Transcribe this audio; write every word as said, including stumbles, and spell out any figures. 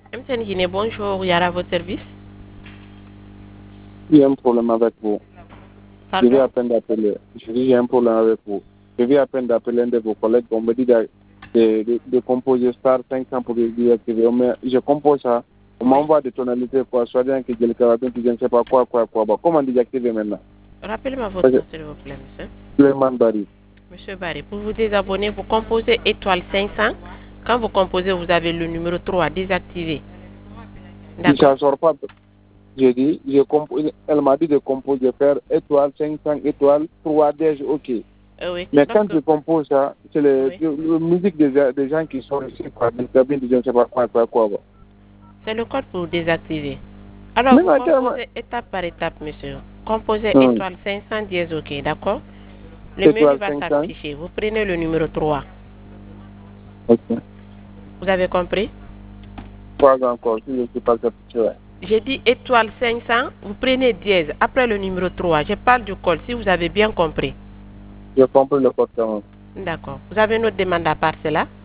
M T N Guinée, bonjour, Yara à votre service. J'ai un problème avec vous. Pardon? Je viens à peine d'appeler. Je dis j'ai un problème avec vous. Je viens à peine d'appeler un de vos collègues. On me dit de, de, de, de composer Star cinq cents pour désactiver. Mais je compose ça. On m'envoie des tonalités, quoi. Soit bien que j'ai le carabin, que je ne sais pas quoi, quoi, quoi. Bon, comment désactiver maintenant? Rappelez-moi votre nom, s'il vous plaît, monsieur. Suleiman Bari. Monsieur Barry, pour vous désabonner, vous composez étoile cinq cents. Quand vous composez, vous avez le numéro trois désactivé. Si ça ne sort pas, j'ai dit, je compose, elle m'a dit de composer, de faire étoile cinq cents, étoile trois D, ok. Euh, oui, Mais quand que... je compose ça, c'est la oui. musique des, des gens qui sont ici, quoi. Des cabines, je ne sais pas quoi, quoi, quoi. quoi. C'est le code pour désactiver. Alors, mais vous composez étape par étape, monsieur. Composez hum. étoile cinq cents dièse, ok, d'accord? Le menu va s'afficher. Vous prenez le numéro trois. Ok. Vous avez compris? Pas encore, si je ne suis pas capturé. J'ai dit étoile cinq cents, vous prenez dièse après le numéro trois. Je parle du code, si vous avez bien compris. J'ai compris le code quand même. D'accord. Vous avez une autre demande à part cela?